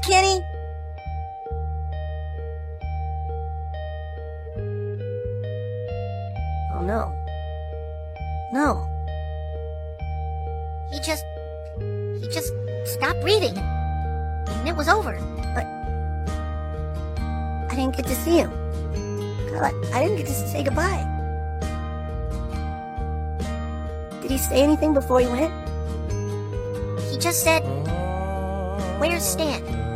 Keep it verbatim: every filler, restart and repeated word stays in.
Kenny? Oh, no. No. He just... He just stopped breathing. And it was over. But... I didn't get to see him. God, I didn't get to say goodbye. Did he say anything before he went? He just said, "Where's Stan?"